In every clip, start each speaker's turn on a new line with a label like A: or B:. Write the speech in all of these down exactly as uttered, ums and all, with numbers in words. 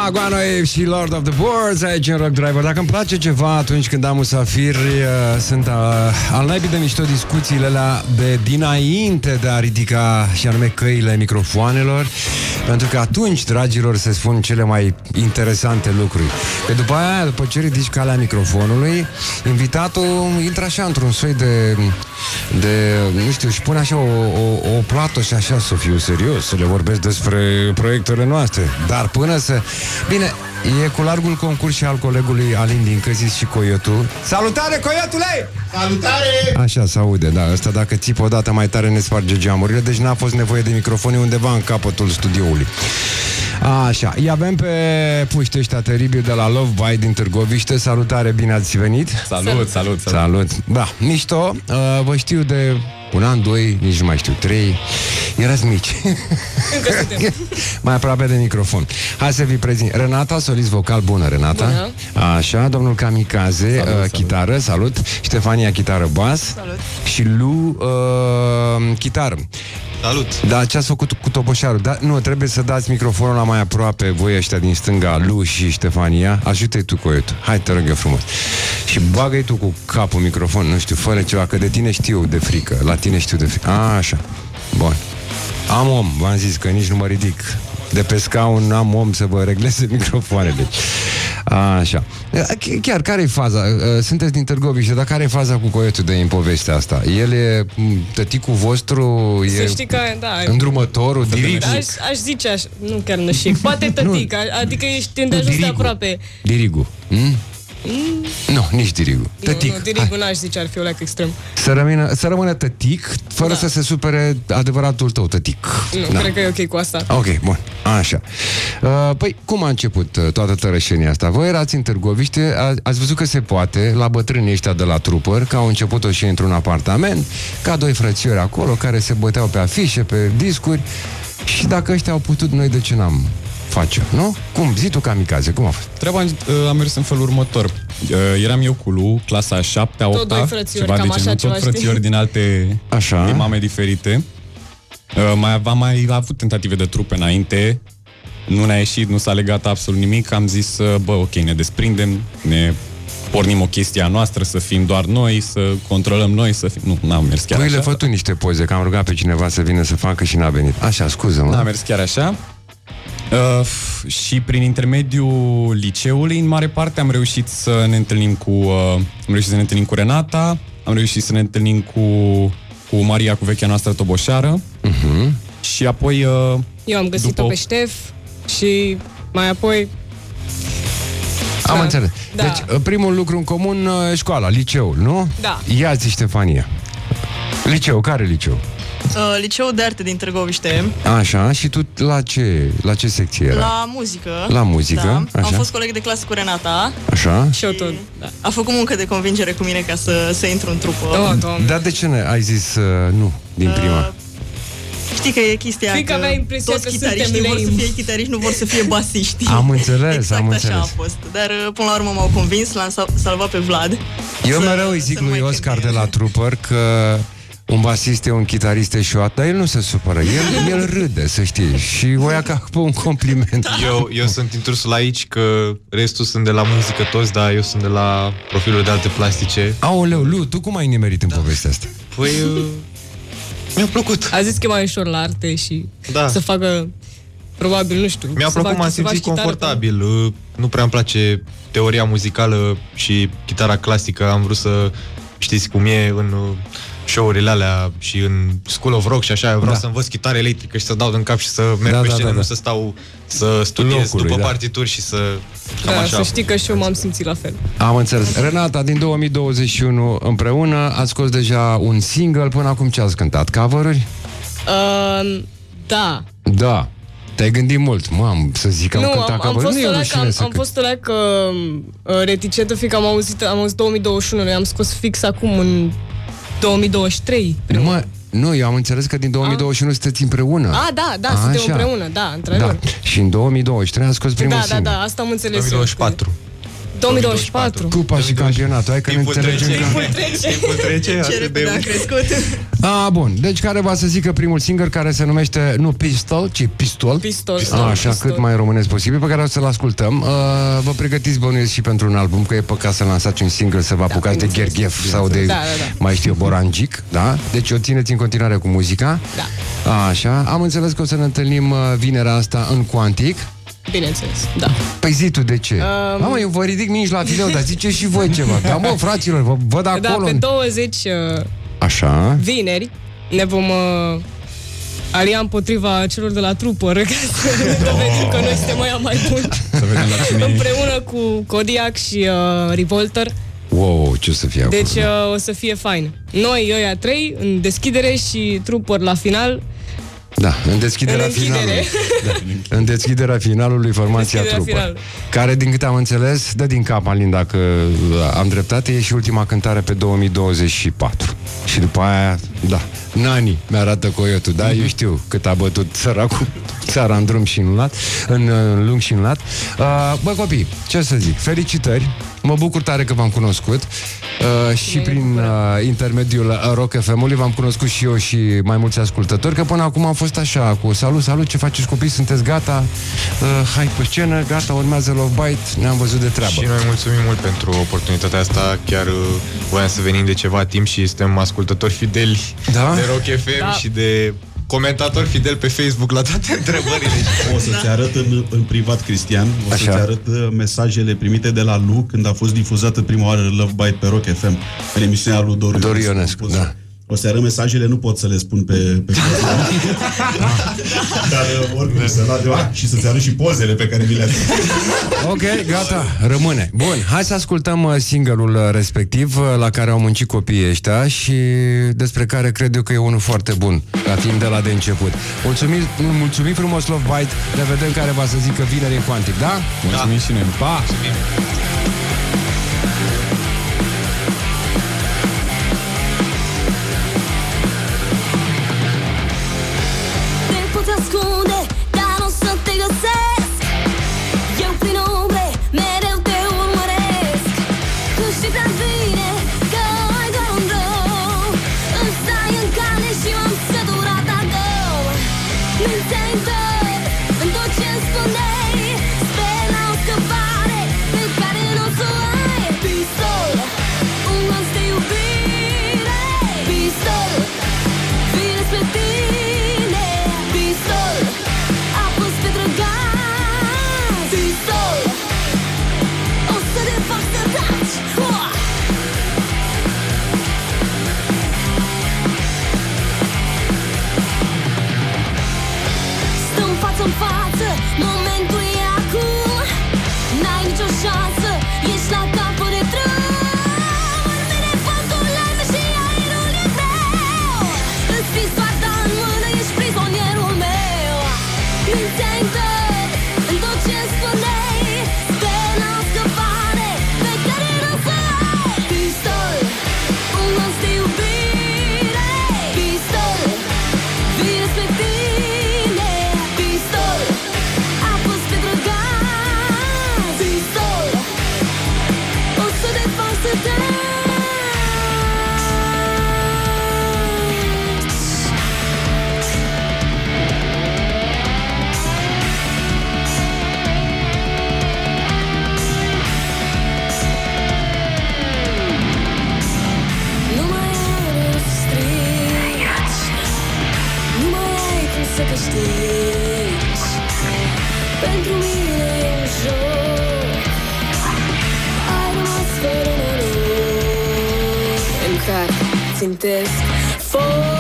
A: Guano Apes și Lord of the Boards aici în Rock Driver. Dacă îmi place ceva atunci când am musafiri, uh, sunt uh, al naibii de mișto discuțiile alea de dinainte de a ridica, și anume căile microfoanelor, pentru că atunci, dragilor, se spun cele mai interesante lucruri. Că după aia, după ce ridici calea microfonului, invitatul intră așa într-un soi de, de nu știu, își pune așa o, o, o plată și așa, să fiu serios, să le vorbesc despre proiectele noastre. Dar până să... Bine, e cu largul concurs și al colegului Alin din Căzis și Coyotul. Salutare, Coiotule!
B: Salutare!
A: Așa se aude, da. Ăsta dacă țipă o dată mai tare ne sparge geamurile, deci n-a fost nevoie de microfone undeva în capătul studioului. Așa, îi avem pe puștii ăștia teribili de la Love Bite din Târgoviște. Salutare, bine ați venit!
C: Salut, salut, salut!
A: Salut! Da, mișto, uh, vă știu de un an, doi, nici nu mai știu, trei. Erați mici.
D: Încă suntem.
A: Mai aproape de microfon. Hai să vi prezint. Renata, solist vocal, bună, Renata.
D: Bună.
A: Așa, domnul Kamikaze,
C: salut,
A: uh,
C: salut.
A: chitară, salut. Ștefania, chitară, bas.
D: Salut.
A: Și Lu, uh, chitară.
B: Salut!
A: Da, ce ați făcut cu toboșarul? Da, nu, trebuie să dați microfonul la mai aproape, voi ăștia din stânga, Lu și Ștefania. Ajută-i tu, Coiotul. Hai, te rog eu frumos. Și bagă-i tu cu capul microfon, nu știu, fără ceva, că de tine știu de frică. La tine știu de frică. A, așa. Bun. Am om, v-am zis că nici nu mă ridic. De pe scaun am om să vă regleze microfoanele. Așa. Chiar, care e faza? Sunteți din Târgoviște, dar care e faza cu Coiotul de în povestea asta? El e tăticul vostru?
D: Să
A: E
D: știi că, da,
A: îndrumătorul, dirigul?
D: aș, aș zice așa, nu chiar nășic, poate tătic, adică ești îndeajuns de aproape.
A: Dirigul. Mm? Mm. Nu, nici dirigul. Tătic.
D: Nu, nu, dirigul n-aș zice, ar fi o leacă extrem.
A: Să rămână, să rămână tătic, fără
D: Da.
A: să se supere adevăratul tău tătic.
D: Nu,
A: Da.
D: cred că e ok cu asta.
A: Ok, bun, așa. uh, Păi, cum a început uh, toată tărășenia asta? Voi erați în Târgoviște, a, ați văzut că se poate, la bătrânii ăștia de la Trooper, că au început-o și într-un apartament, ca doi frățiori acolo, care se băteau pe afișe, pe discuri. Și dacă ăștia au putut, noi de ce n-am face, nu? Cum? Zi tu, Kamikaze, cum a fost?
C: Treaba uh, a mers în felul următor. Uh, eram eu cu Lu, clasa șaptea,
D: Tot
C: opta,
D: doi frățiori,
C: ceva
D: cam
C: de
D: așa
C: genul,
D: ceva,
C: tot
D: știi?
C: frățiori din alte
A: Așa.
C: din mame diferite. Uh, mai am mai avut tentative de trupe înainte, nu ne-a ieșit, nu s-a legat absolut nimic. Am zis, uh, bă, ok, ne desprindem, ne pornim o chestie a noastră, să fim doar noi, să controlăm noi, să fim... Nu, n-am mers chiar
A: Păi
C: așa.
A: le fă tu niște poze, că am rugat pe cineva să vină să facă și n-a venit. Așa, scuză-mă.
C: N-a mers chiar așa. Uh, și prin intermediul liceului, în mare parte, am reușit să ne întâlnim cu uh, am reușit să ne întâlnim cu Renata, am reușit să ne întâlnim cu, cu Maria, cu vechea noastră toboșară.
A: Uh-huh.
C: Și apoi uh,
D: Eu am găsit-o
C: după...
D: pe Ștef și mai apoi...
A: Am
D: Da.
A: înțeles.
D: Da.
A: Deci, primul lucru în comun, uh, școala, liceul, nu?
D: Da.
A: Ia-ți, Ștefania. Liceu, care liceu?
E: Uh, Liceul de Arte din Târgoviște.
A: Așa, și tu la ce, la ce secție era?
E: La muzică.
A: La muzică,
E: da.
A: așa.
E: Am fost coleg de clasă cu Renata.
A: Așa?
D: Și eu tot, da.
E: A făcut muncă de convingere cu mine ca să, să intru în trupă.
D: Oh, Doamne.
A: Dar de ce ne ai zis uh, nu, din prima?
E: Uh, Știi că e chestia
D: Știi că avea impresia
E: toți
D: că
E: chitariștii
D: suntem
E: vor să
D: lame.
E: fie chitariști, nu vor să fie basiști.
A: Am înțeles,
E: exact
A: am
E: așa
A: înțeles.
E: a fost. Dar uh, până la urmă m-au convins, l-am sal- salvat pe Vlad.
A: Eu
E: să-
A: mereu îi zic
E: să nu
A: lui
E: mai
A: Oscar
E: cânte
A: de la
E: el.
A: Trooper că un basist e un chitarist eșuat, dar el nu se supără, el, el râde, să știi, și o ia ca pe un compliment.
B: Eu, eu sunt intrusul aici, că restul sunt de la muzică toți, dar eu sunt de la profiluri de alte plastice.
A: Aoleu, Lu, tu cum ai nimerit în povestea asta?
B: Păi, uh, mi-a plăcut.
D: A zis că e mai ușor la arte și
B: Da.
D: să facă, probabil, nu știu,
B: Mi-a
D: să
B: plăcut,
D: facă-
B: m-am
D: să faci
B: simțit
D: chitară,
B: confortabil. Uh, Nu prea îmi place teoria muzicală și chitara clasică. Am vrut să știți cum e în uh, show-urile alea și în School of Rock și așa. Eu vreau
A: Da.
B: să învăț chitară electrică și să dau din cap și să merg
A: Da,
B: pe
A: da,
B: scenă,
A: da, da.
B: nu să stau să studiez
A: Locului,
B: după
A: da.
B: partituri și să... Cam
D: Da,
B: așa.
D: să știi că și eu m-am simțit la fel.
A: Am înțeles. Renata, din două mii douăzeci și unu împreună ați scos deja un single, până acum ce ați cântat? Cover-uri?
D: Uh, da.
A: Da. Te-ai gândit mult, mam, să zic că am
D: Nu,
A: cântat
D: am, am
A: cover-uri.
D: fost
A: Nu e
D: o leacă,
A: rușine
D: am,
A: să
D: am
A: cânt.
D: fost o leacă uh, reticentă, fiindcă am auzit, am auzit două mii douăzeci și unu, noi am scos fix acum în două mii douăzeci și trei.
A: Nu, mă, nu, eu am înțeles că din două mii douăzeci și unu sunteți împreună.
D: Ah, da, da,
A: A,
D: suntem
A: așa.
D: împreună, da, într-adevăr.
A: Da. Și în două mii douăzeci și trei a scos primul
D: Da, da,
A: single.
D: da, asta am înțeles.
B: două mii douăzeci și patru.
D: Eu. două mii douăzeci și patru.
A: Cupa și campionatul. Hai că ne înțelegem.
B: Timpul trece. Timpul trece.
E: Ce repede a crescut.
A: A, bun. Deci care va să zică primul single, care se numește nu Pistol, ci Pistol.
D: Pistol.
A: A, așa,
D: Pistol.
A: cât mai românesc posibil, pe care o să-l ascultăm. Uh, vă pregătiți, bănuiesc, și pentru un album, că e păcat să lansați un single, să vă apucați de Gherghef sau de,
D: da, da, da.
A: mai știu, Borangic, da? Deci o țineți în continuare cu muzica.
D: Da.
A: A, așa. Am înțeles că o să ne întâlnim uh, vinerea asta în Quantic.
D: Bineînțeles, da.
A: Păi zi tu de ce?
D: Um...
A: Mamă, eu vă ridic mici la fileu, dar ziceți și voi ceva. Da, mă, fraților, vă văd acolo.
D: Da, pe douăzeci uh,
A: Așa.
D: vineri ne vom uh, alia împotriva celor de la Trooper, ca să ne dovedim că noi suntem mai mai buni.
C: Să vedem la cine e.
D: Împreună cu Kodiak și uh, Revolter.
A: Wow, ce o să fie acolo?
D: Deci uh, o să fie fain. Noi, ăia trei, în deschidere și Trooper la final.
A: Da, în deschiderea
D: În închidere.
A: finalului. Da, în deschiderea finalului formația
D: Deschiderea
A: Trooper.
D: final.
A: Care, din câte am înțeles, dă din cap, Alin, dacă am dreptate, e și ultima cântare pe două mii douăzeci și patru. Și după aia, da, Nani mi-arată coiotul, da? Eu știu cât a bătut săracul țara în drum și în lat, în, în lung și în lat. Uh, bă, copii, ce să zic, felicitări. Mă bucur tare că v-am cunoscut uh, și
D: Ne
A: prin uh, intermediul Rock F M-ului v-am cunoscut și eu și mai mulți ascultători, că până acum am fost așa, cu salut, salut, ce faceți copii, sunteți gata? Uh, hai pe scenă, gata, urmează Love Bite, ne-am văzut de treabă.
B: Și noi mulțumim mult pentru oportunitatea asta. Chiar uh, voiam să venim de ceva timp și suntem ascultători fideli
A: Da?
B: de Rock F M
D: Da.
B: și de comentatori fideli pe Facebook la toate întrebările.
F: O să-ți arăt în, în privat, Cristian, o
A: Așa.
F: să-ți arăt uh, mesajele primite de la Lu când a fost difuzată prima oară Love Bite pe Rock F M, în emisiunea lui Doru,
A: Doru Ionescu, da.
F: O să arăt mesajele, nu pot să le spun pe, pe dar uh, oricum să la, ah, și să-ți arăt și pozele pe care mi le-a
A: Ok, gata, rămâne. Bun, hai să ascultăm uh, single-ul uh, respectiv uh, la care au muncit copiii ăștia și despre care cred eu că e unul foarte bun, ca fiind de la de început. Mulțumim, mulțumim frumos, Love Bite. Ne vedem care va să zică vineri în Quantic, da?
C: Mulțumim și noi.
A: Pa!
G: Te poți ascunde, dar nu o să te găsesc. Eu prin umbre mereu te urmăresc. Tu știi prea bine că ai doar un rău. Îmi stai în cale și m-am săturat a tău. Mințeai în tot, în tot ce-mi spuneai. Sper la o scăpare pe care nu o să o ai. Pistol, un glas de iubire. Pistol, vine spre tine. Pistol, apăs pe drăgaț. Pistol, o să te fac să taci. Ua! Stăm față în față, momentul e acum. N-ai nicio șansă, ești la capăt de drum. Vine vântul larme și aerul e greu. Îți ții soarta în mână, ești prizonierul meu. Mințeai în tot, în tot ce-mi spuneai. Sper la o scăpare pe care nu o să ai. Pistol, un glas de iubire. Pistol, vine spre tine. Pistol, apăs pe drăgaț. Pistol, o să te fac să taci. Nu mai ai rost să strici. Nu mai ai cum să câștigi. Pentru mine e un joc. Ai rămas fără noroc. În care țintesc foc.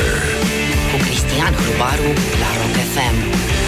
H: Cu Cristian Hrubaru la Rock F M.